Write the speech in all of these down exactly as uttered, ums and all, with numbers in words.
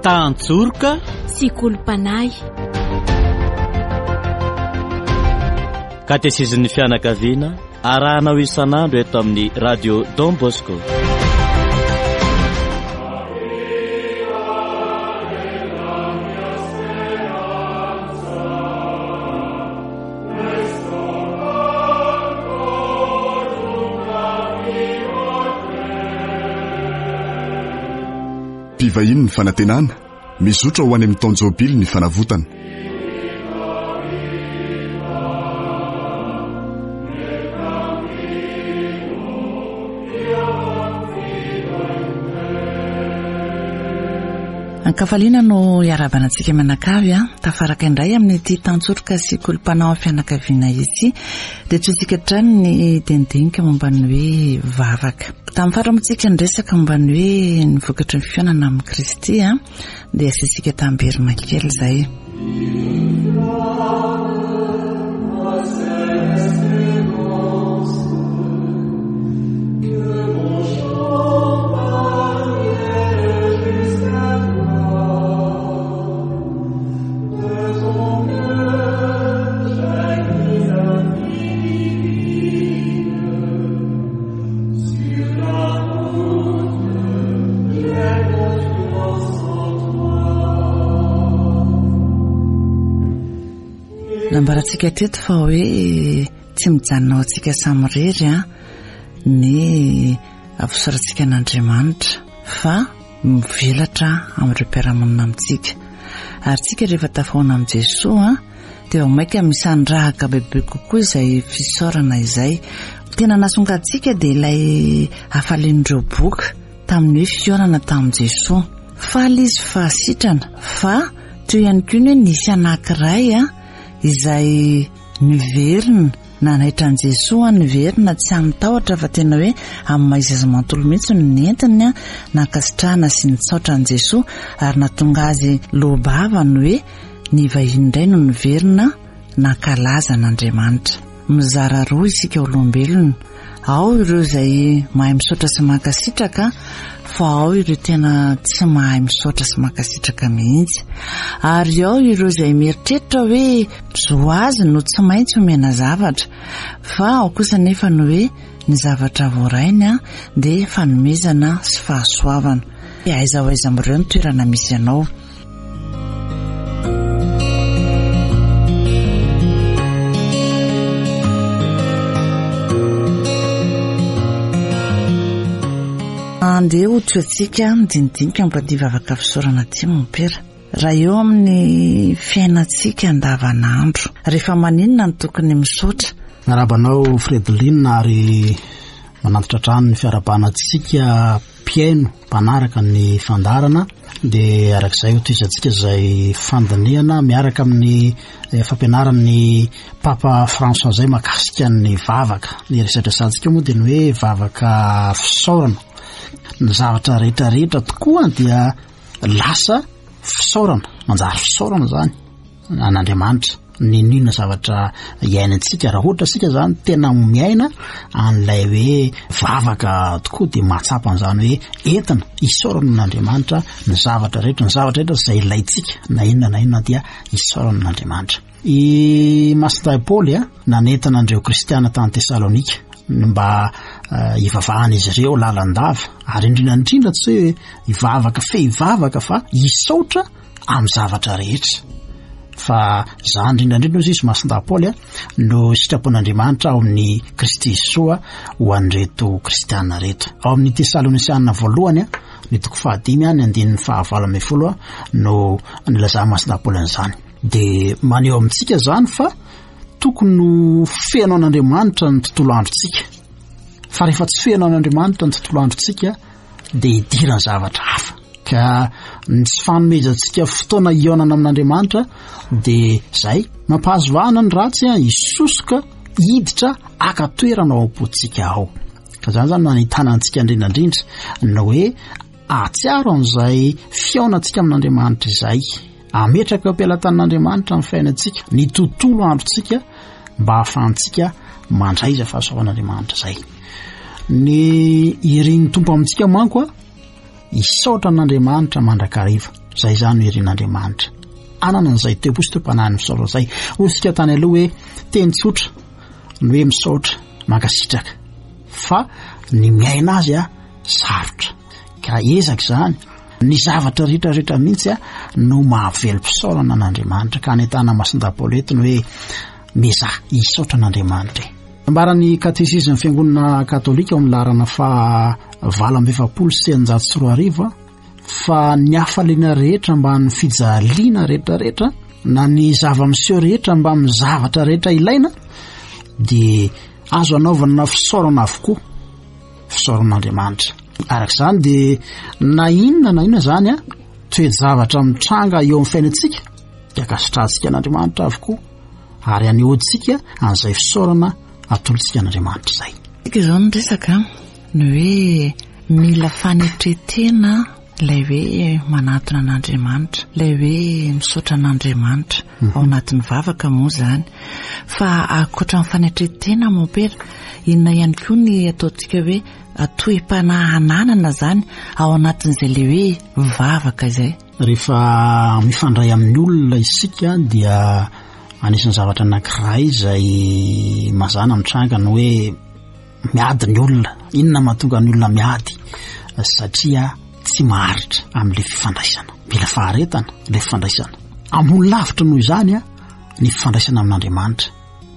tantsorika sy kolompanay. Katesizin'ny fianakaviana arahanao isan'andro eto amin'ny radio Don Bosco. Mpivahiny ny fanantenana mizotra ho any amin'ny taonjobily ny fanavotana. Ankafaliana no iarabanantsika manakavy a tafaraka indray amin'ny ity tantsorika sy kolompanao fianakaviana izy dia tsika trano ny dendinika momba ny hoe vavaka. Tamin'ny faramitsika nyresaka momba ny hoe ny vokatry ny fiainana amin'ny Kristy a dia asitsika tamberi makely zay. Nambarantsika teto fa hoe tsy mijanona antsika samirery a ny avosarantsika n'Andriamanitra fa mivelatra amin'ireo mpiara-monina amintsika. Ary tsika rehefa tafaona amin'i Jesoa dia maika misandrahaka bebe kokoa izay fisaorana izay. Tena nasongaditsika dia ilay hafalian'ireo boky tamin'ny hoe fiorana tamin'i Jesoa. Faly izy fa sitrana fa toy ihany koa ny nisy anankiray a izay niverina nanaitra an' Jesoa niverina tsy anitahotra fa tena hoe amin'ny maizaza mantolo mihitsy ny entiny nankasitrahana sy nitsaotra an' Jesoa ary natonga azy lobava ny hoe ny vahiny indray no niverina nankalaza n'Andriamanitra. Mizara roa isika olombelona, ao ireo izay mahay misaotra sy mankasitraka fa ao ireo tena tsy mahay misaotra sy mankasitraka mihitsy. Ary ao ireo izay mieritreritra hoe zo azy no tsy maintsy omena zavatra fa ao kosa nefa no hoe ny zavatra voarainy a dia fanomezana sy fahasoavana. Aiza ho aiza amin'ireo ny toerana misy anao. Andeha ho toatsika midinidinika mipady vavaka fisaorana ty mompera. Raha eo amin'ny fiainantsika andavanandro rehefa maninona ny tokony misaotra. Arabanao Fredeline ary manantitra trano ny fiarabanantsika mpiaino mpanaraka ny fandarana dia arak'izay ho toizantsika izay fandiniana miaraka amin'ny fampianaran'ny Papa François zay makasika ny vavaka. Ny resatrasantsika moa dia ny hoe vavaka fisaorana. Ny zavatra rehetra rehetra tokoa dia lasa fisaorana, manjary fisaorana zany an'Andriamanitra. Ny nina zavatra iainantsika raha ohatra sika zany tena miaina an'ilay hoe vavaka tokoa dia mahatsapa an'izany hoe entina isaorana n'Andriamanitra ny zavatra rehetra ny zavatra rehetra izay ilaitsika na inona na inona dia isaorana n'Andriamanitra. I Masita Paoly a nanentana andreo kristiana tany Tesalonika mba uh, ivavahana izy ireo lalandava ary indrindra indrindra tsy hoe ivavaka fe ivavaka fa isaotra amin'ny zavatra rehetra. Fa zany indrindra indrindra izy Masita Paoly no sitrapon'Andriamanitra ao amin'ny Kristy Jesoa ho an'ireto kristiana rehetra. Ao amin'ny Tesalonisiana voalohany ny toko fahadimy ny andinin'ny fahavalo ambin'ny folo no nilazana Masita Paoly an'izany. Dia maneho amintsika zany fa tokony ho fenao an'Andriamanitra ny tontolo androntsika. Fa rehefa tsy fenao an'Andriamanitra ny tontolo androntsika dia idirany zavatra hafa. Ka ny tsy fanomezantsika fotoana ionana amin'Andriamanitra dia zay mampahazo vahana ny ratsy isosoka hiditra aka-toerana ao am-potsika ao. Ka zany zany nanitana antsika indrindrandrindra no hoe atsiaro an'izay fiaonantsika amin'Andriamanitra izay. Ametraka eo am-pelatan'Andriamanitra amin'ny fiainantsika ny tontolo androntsika mba hahafahantsika mandray fahasoavan'Andriamanitra zay. Ny irin'ny tompo amintsika manko a isaotra n'Andriamanitra mandrakariva. zay zany herin'Andriamanitra. Anana an'izay teoposy-tom-panahy misaotra zay. Osika tany aloha hoe teny tsotra ny hoe misaotra mankasitraka, fa ny miaina azy a sarotra. Ka ezaka zany ny zavatra rehetrarehetra mihitsy a no mahavelom-pisaorana an'Andriamanitra, ka anetana Masindahy-Paoly etiny hoe meza hisaotra an'Andriamanitra. Ambaran'ny katesizmy fiangonana katolika ao amin'ny laharana fa valo amby efapolo sy telonjato sy roa arivo fa ny hafaliana rehetra mba ny fijaliana rehetrarehetra na ny zava-miseho rehetra mba amin'ny zavatra rehetra ilaina dia azo anaovana fisaorana avokoa, fisaoran'Andriamanitra. Arak'izany dia na inona na inona zany a toe-javatra mitranga eo amin'ny fiainantsika dia akasitrahantsika an'Andriamanitra avokoa ary anehoantsika an'izay fisaorana atolontsika an'Andriamanitra izay. Ika izao ny resaka ny hoe mila fanetretena ilay hoe manatona an'Andriamanitra, ilay hoe misaotra an'Andriamanitra ao anatin'ny vavaka moa zany. Fa ankoatra ny fanetretena mopera, inona ihany koa ny ataontsika hoe atoe-panahananana zany ao anatin'izay le hoe vavaka izay. Rehefa mifandray amin'ny olona isika dia anisan'ny zavatra anankiray izay mazana mitranga ny hoe miady ny olona. Inona mahatonga ny olona miady? Satria tsy maharitra amin'ilay fifandraisana. Mila faharetana ilay fifandraisana. Ambony lavitra noho izany a ny fifandraisana amin'Andriamanitra,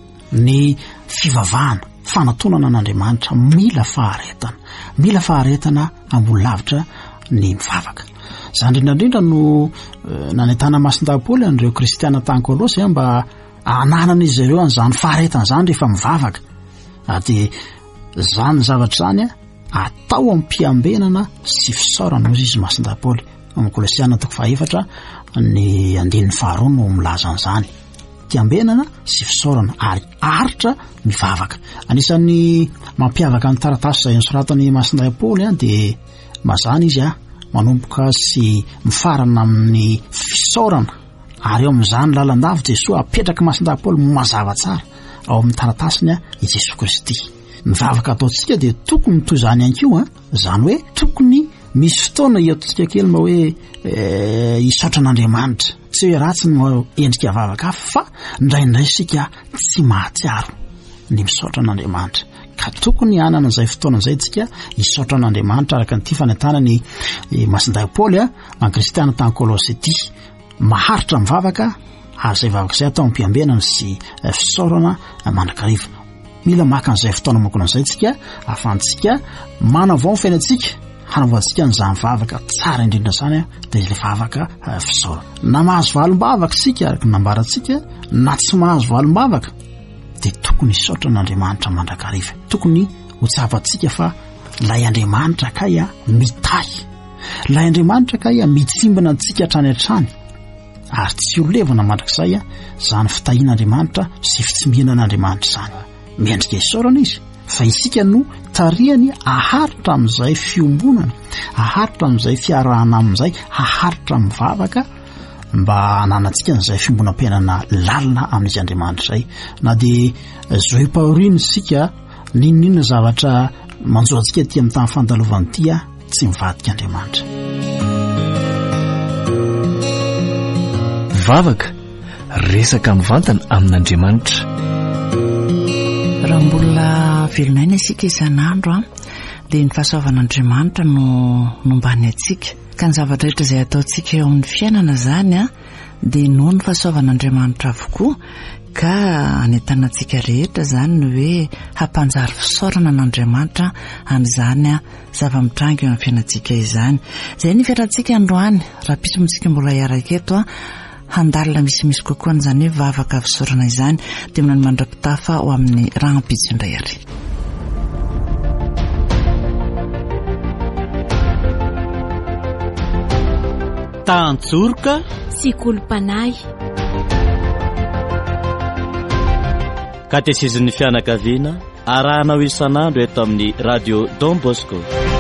ny fivavahana, fanatonana an'Andriamanitra, mila faharetana. Mila faharetana ambony lavitra ny mivavaka. Zany indrindra no nanetana Masindahy-Paoly an'ireo kristiana tany Kolosy mba hananana izy ireo an'izany faharetana zany rehefa mivavaka. Dia zany zavatra zany a atao amin'ny mpiambenana sy fisaorana hozy izy Masindahy-Paoly. Amin'ny Kolosiana toko fahaefatra ny andininy faharoa no milaza an'izany. Mpiambenana sy fisaorana ary aritra mivavaka. Anisan'ny mampiavaka ny taratasy izay nosoratany Masindahy-Paoly dia mazana izy a manomboka sy mifarana amin'ny fisaorana ary eo amin'izany lalandavitra Jesosy apetraka Masindahy-Paoly mazava tsara ao amin'ny taratasiny i Jesosy Kristy. Mivavaka ataontsika dia tokony toy izany ihany koa, izany hoe tokony misy fotoana hiatontsika kely mba hoe hisaotra an'Andriamanitra. Tsy hoe ratsy no endrika vavaka fa indraindray sika tsy mahatsiaro ny misaotra an'Andriamanitra. Ka tokony hanana izay fotoana izay tsika hisaotra an'Andriamanitra araka ny fanetana ny Masindahy-Paoly amin'ny kristiana tany Kolosy ity. Maharitra mivavaka ary izay vavaka izay atao am-piambenana sy fisaorana mandrakariva. Mila maka an'izay fotoana manokana izay tsika ahafahantsika manavao ny fiainantsika, hanavaontsika an'izany vavaka tsara indrindra zany dia ilay vavaka fisaorana. Na mahazo valim-bavaka sika araka nambarantsika, na tsy mahazo valim-bavaka dia tokony hisaotra an'Andriamanitra mandrakariva. Tokony ho tsapantsika fa lay Andriamanitra kay a mitahy, lay Andriamanitra kay a mitsimbina antsika hatrany hatrany ary tsy ho levana mandrakizay a zany fitahian'Andriamanitra sy fitsimbiana an'Andriamanitra zany. Miendrika hisaorana izy fa isika no tarihany aharitra amin'izay fiombonana, aharitra amin'izay fiarahana amin'izay, aharitra mivavaka mba hananantsika n'izay fiombonam-piainana lalina amin'izy Andriamanitra izay. Na dia zoe paoriny sika ninonina zavatra manjoantsika ty amin'ny tany fandalovana ity a tsy mivadika Andriamanitra. Vavaka resaka mivantana amin'Andriamanitra. Raha mbola velonaina isika isan'andro a dia ny fahasoavan'Andriamanitra no nombany atsika. Ka ny zavatra rehetra izay ataontsika eo amin'ny fiainana zany a dia noho ny fahasoavan'Andriamanitra avokoa, ka anetana antsika rehetra zany ny hoe hampanjary fisaorana an'Andriamanitra amin'izany a zava-mitranga eo amin'ny fiainantsika izany. Izay ny fiarantsika androany, raha pisomontsika mbola hiaraka eto a handalina misimisy kokoa n'izany hoe vavaka fisaorana izany dia minany mandra-pitafa ho amin'ny rahampitso indray ary. Tantsorika sy kolom-panahy. Katesizin'ny fianakaviana arahanao isan'andro eto amin'ny radio Don Bosco.